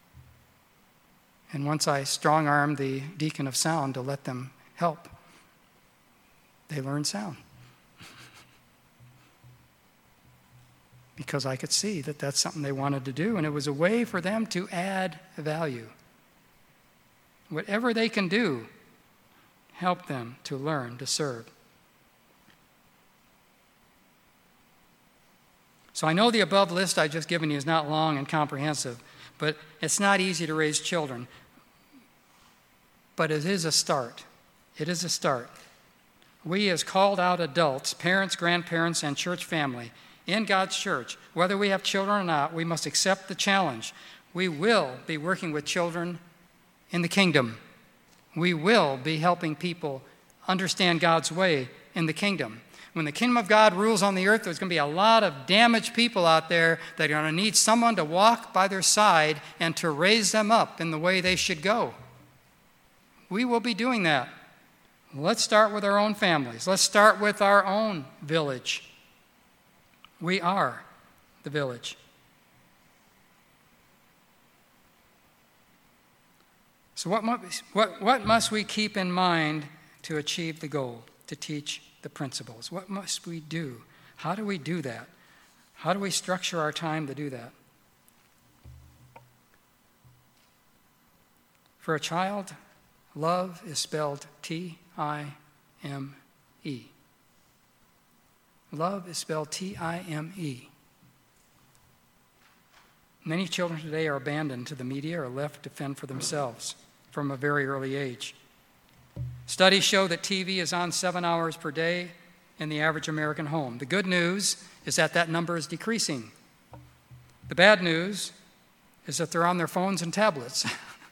And once I strong-armed the deacon of sound to let them help, they learned sound. Because I could see that that's something they wanted to do, and it was a way for them to add value. Whatever they can do, help them to learn to serve. So I know the above list I've just given you is not long and comprehensive, but it's not easy to raise children. But it is a start. It is a start. We as called out adults, parents, grandparents, and church family, in God's church, whether we have children or not, we must accept the challenge. We will be working with children in the kingdom. We will be helping people understand God's way in the kingdom. When the kingdom of God rules on the earth, there's going to be a lot of damaged people out there that are going to need someone to walk by their side and to raise them up in the way they should go. We will be doing that. Let's start with our own families. Let's start with our own village. We are the village. So what must, what, what must we keep in mind to achieve the goal, to teach the principles? What must we do? How do we do that? How do we structure our time to do that? For a child, love is spelled T I M E. Love is spelled T I M E. Many children today are abandoned to the media or left to fend for themselves from a very early age. Studies show that T V is on seven hours per day in the average American home. The good news is that that number is decreasing. The bad news is that they're on their phones and tablets.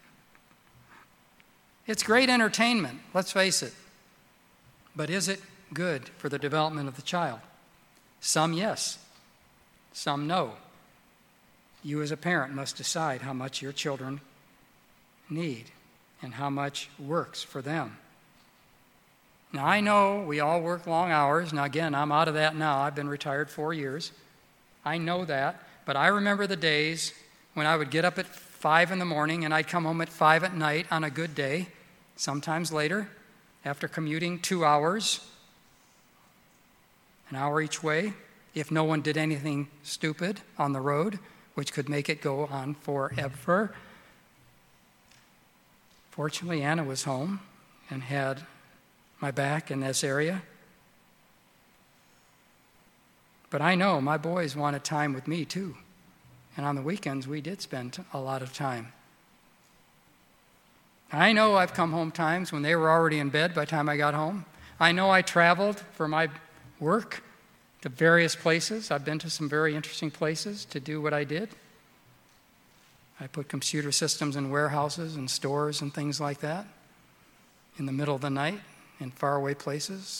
It's great entertainment, let's face it. But is it good for the development of the child? Some yes, some no. You as a parent must decide how much your children need and how much works for them. Now, I know we all work long hours. Now, again, I'm out of that now. I've been retired four years. I know that. But I remember the days when I would get up at five in the morning and I'd come home at five at night on a good day, sometimes later, after commuting two hours, an hour each way, if no one did anything stupid on the road, which could make it go on forever. Fortunately, Anna was home and had my back in this area. But I know my boys wanted time with me too. And on the weekends, we did spend a lot of time. I know I've come home times when they were already in bed by the time I got home. I know I traveled for my work to various places. I've been to some very interesting places to do what I did. I put computer systems in warehouses and stores and things like that in the middle of the night in faraway places.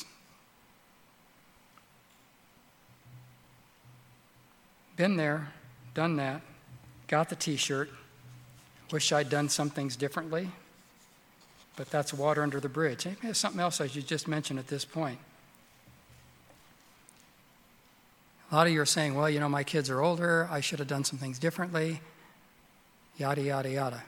Been there, done that, got the t-shirt. Wish I'd done some things differently, but that's water under the bridge. Maybe there's something else I should just mention at this point. A lot of you are saying, well, you know, my kids are older, I should have done some things differently, yada, yada, yada.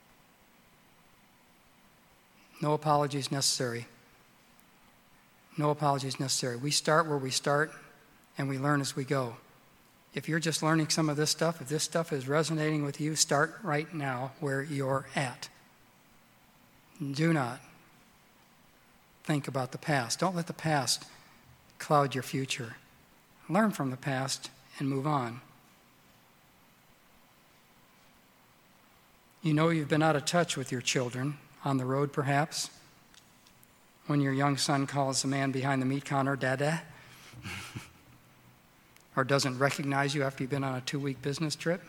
No apologies necessary. No apologies necessary. We start where we start, and we learn as we go. If you're just learning some of this stuff, if this stuff is resonating with you, start right now where you're at. Do not think about the past. Don't let the past cloud your future. Learn from the past and move on. You know you've been out of touch with your children, on the road perhaps, when your young son calls the man behind the meat counter, Dada, or doesn't recognize you after you've been on a two-week business trip.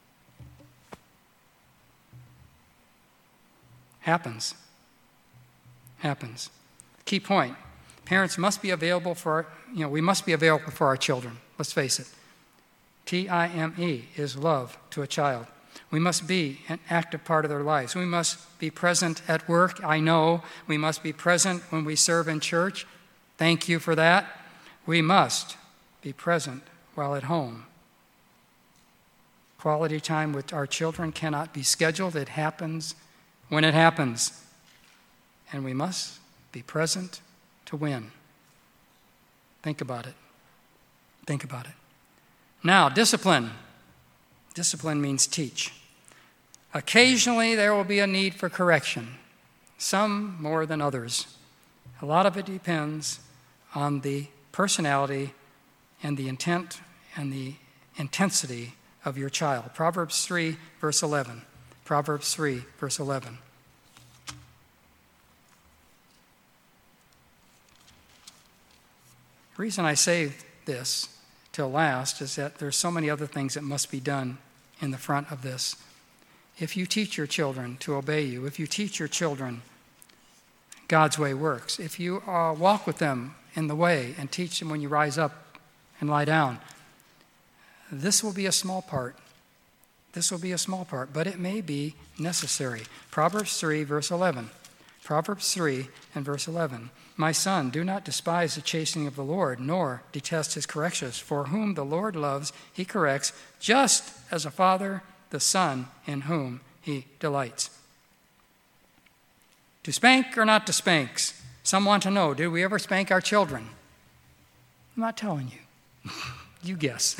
Happens. Happens. Key point. Parents must be available for, you know, we must be available for our children. Let's face it. T I M E is love to a child. We must be an active part of their lives. We must be present at work. I know we must be present when we serve in church. Thank you for that. We must be present while at home. Quality time with our children cannot be scheduled. It happens when it happens. And we must be present to win. Think about it. Think about it. Now, discipline. Discipline means teach. Occasionally, there will be a need for correction, some more than others. A lot of it depends on the personality and the intent and the intensity of your child. Proverbs three, verse eleven. Proverbs three, verse eleven. The reason I say this till last is that there's so many other things that must be done in the front of this. If you teach your children to obey you, if you teach your children God's way works, if you uh, walk with them in the way and teach them when you rise up and lie down, this will be a small part. This will be a small part, but it may be necessary. Proverbs three, verse eleven. Proverbs three and verse eleven. My son, do not despise the chastening of the Lord, nor detest his corrections. For whom the Lord loves, he corrects, just as a father the son in whom he delights. To spank or not to spank? Some want to know, did we ever spank our children? I'm not telling you. You guess.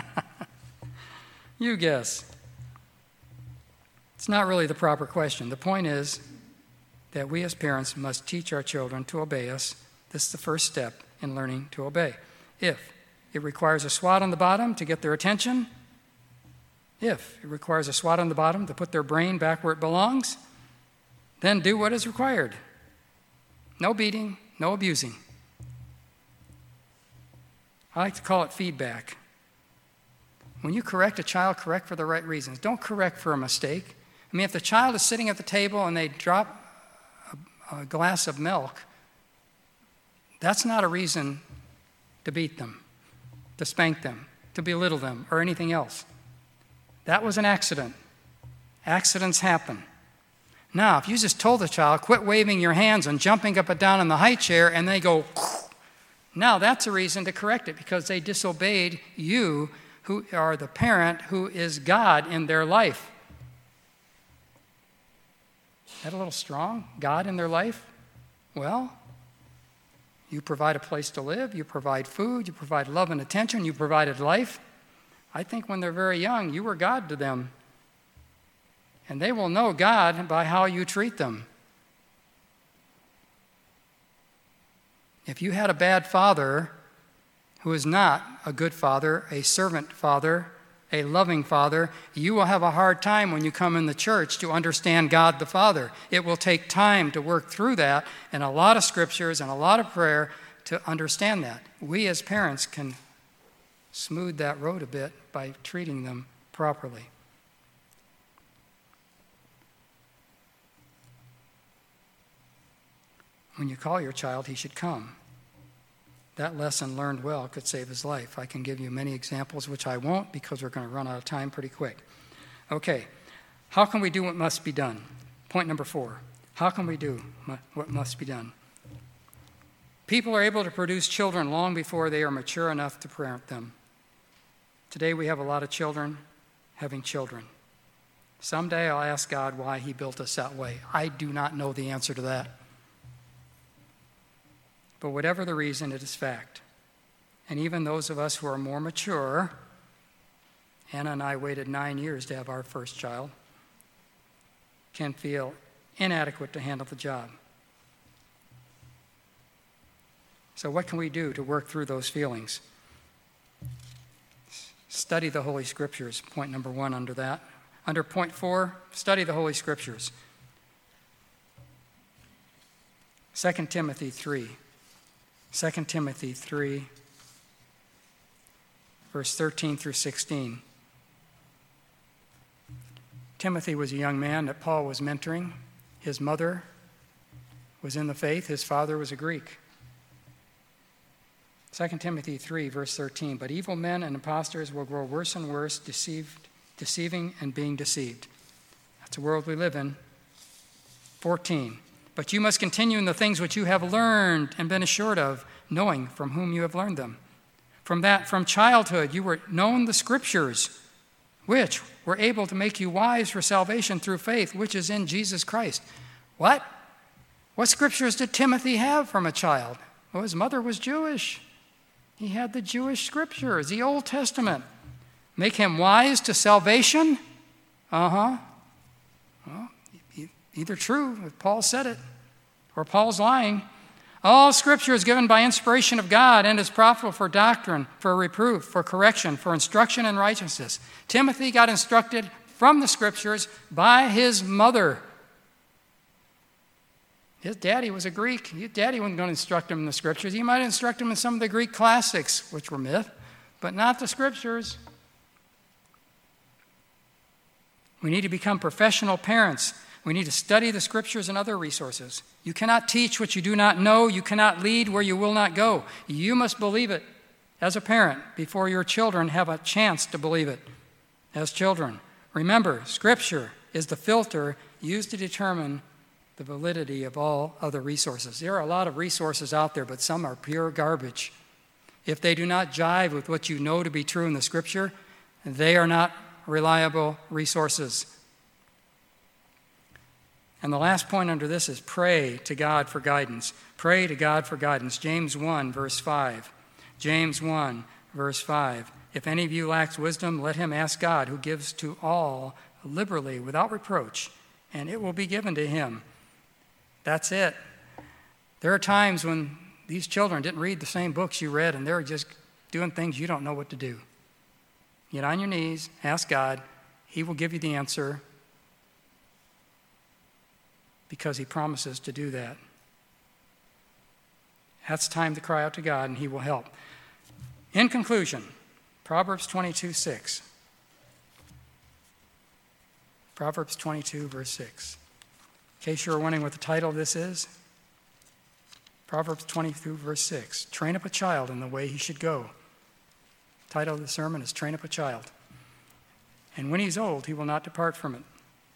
You guess. It's not really the proper question. The point is that we as parents must teach our children to obey us. This is the first step in learning to obey. If it requires a swat on the bottom to get their attention, if it requires a swat on the bottom to put their brain back where it belongs, then do what is required. No beating, no abusing. I like to call it feedback. When you correct a child, correct for the right reasons. Don't correct for a mistake. I mean, if the child is sitting at the table and they drop a, a glass of milk, that's not a reason to beat them, to spank them, to belittle them, or anything else. That was an accident. Accidents happen. Now, if you just told the child, quit waving your hands and jumping up and down in the high chair, and they go, now that's a reason to correct it, because they disobeyed you, who are the parent who is God in their life. Is that a little strong? God in their life? Well, you provide a place to live, you provide food, you provide love and attention, you provided life. I think when they're very young, you were God to them. And they will know God by how you treat them. If you had a bad father who is not a good father, a servant father, a loving father, you will have a hard time when you come in the church to understand God the Father. It will take time to work through that, and a lot of scriptures and a lot of prayer to understand that. We as parents can smooth that road a bit by treating them properly. When you call your child, he should come. That lesson learned well could save his life. I can give you many examples, which I won't because we're going to run out of time pretty quick. Okay, how can we do what must be done? Point number four. How can we do what must be done? People are able to produce children long before they are mature enough to parent them. Today we have a lot of children having children. Someday I'll ask God why he built us that way. I do not know the answer to that. But whatever the reason, it is fact. And even those of us who are more mature, Anna and I waited nine years to have our first child, can feel inadequate to handle the job. So what can we do to work through those feelings? Study the Holy Scriptures, point number one under that. Under point four, study the Holy Scriptures. Second Timothy three. Second Timothy three, verse thirteen through sixteen. Timothy was a young man that Paul was mentoring. His mother was in the faith. His father was a Greek. Second Timothy three, verse thirteen. But evil men and impostors will grow worse and worse, deceived, deceiving and being deceived. That's the world we live in. fourteen. But you must continue in the things which you have learned and been assured of, knowing from whom you have learned them. From that, from childhood, you were known the Scriptures, which were able to make you wise for salvation through faith, which is in Jesus Christ. What? What Scriptures did Timothy have from a child? Well, his mother was Jewish. He had the Jewish Scriptures, the Old Testament. Make him wise to salvation? Uh-huh. Well, either true, if Paul said it, or Paul's lying. All Scripture is given by inspiration of God and is profitable for doctrine, for reproof, for correction, for instruction in righteousness. Timothy got instructed from the Scriptures by his mother. His daddy was a Greek. His daddy wasn't going to instruct him in the Scriptures. He might instruct him in some of the Greek classics, which were myth, but not the Scriptures. We need to become professional parents. We need to study the Scriptures and other resources. You cannot teach what you do not know. You cannot lead where you will not go. You must believe it as a parent before your children have a chance to believe it as children. Remember, Scripture is the filter used to determine the validity of all other resources. There are a lot of resources out there, but some are pure garbage. If they do not jive with what you know to be true in the Scripture, they are not reliable resources. And the last point under this is pray to God for guidance. Pray to God for guidance. James one, verse five. James one, verse five. If any of you lacks wisdom, let him ask God, who gives to all liberally without reproach, and it will be given to him. That's it. There are times when these children didn't read the same books you read, and they're just doing things you don't know what to do. Get on your knees, ask God. He will give you the answer, because he promises to do that. That's time to cry out to God, and he will help. In conclusion, Proverbs twenty-two, six. Proverbs twenty-two, verse six. In case you're wondering what the title of this is, Proverbs twenty-two, verse six. Train up a child in the way he should go. The title of the sermon is Train Up a Child. And when he's old, he will not depart from it.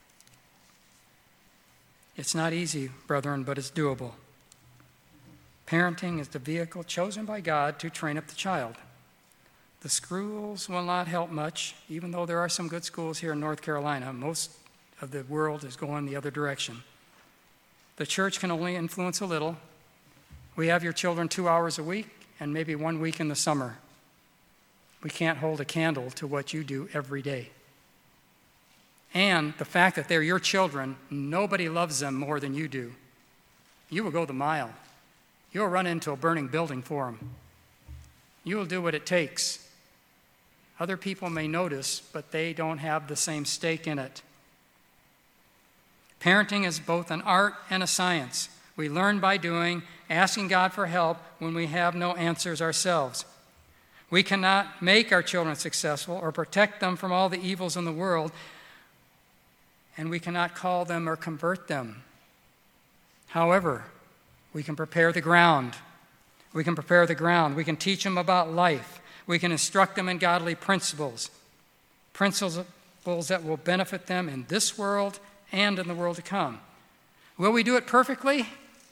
It's not easy, brethren, but it's doable. Parenting is the vehicle chosen by God to train up the child. The schools will not help much, even though there are some good schools here in North Carolina. Most of the world is going the other direction. The church can only influence a little. We have your children two hours a week and maybe one week in the summer. We can't hold a candle to what you do every day. And the fact that they're your children, nobody loves them more than you do. You will go the mile. You'll run into a burning building for them. You will do what it takes. Other people may notice, but they don't have the same stake in it. Parenting is both an art and a science. We learn by doing, asking God for help when we have no answers ourselves. We cannot make our children successful or protect them from all the evils in the world, and we cannot call them or convert them. However, we can prepare the ground. We can prepare the ground. We can teach them about life. We can instruct them in godly principles, principles that will benefit them in this world and in the world to come. Will we do it perfectly?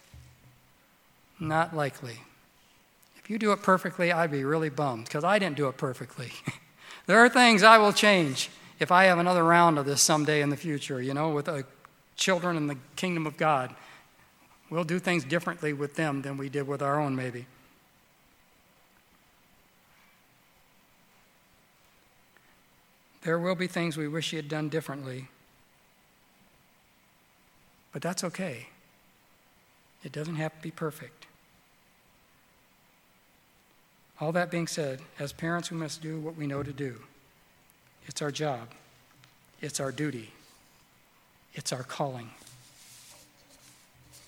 Not likely. If you do it perfectly, I'd be really bummed because I didn't do it perfectly. There are things I will change if I have another round of this someday in the future, you know, with the children in the kingdom of God. We'll do things differently with them than we did with our own, maybe. There will be things we wish he had done differently, but that's okay. It doesn't have to be perfect. All that being said, as parents, we must do what we know to do. It's our job. It's our duty. It's our calling.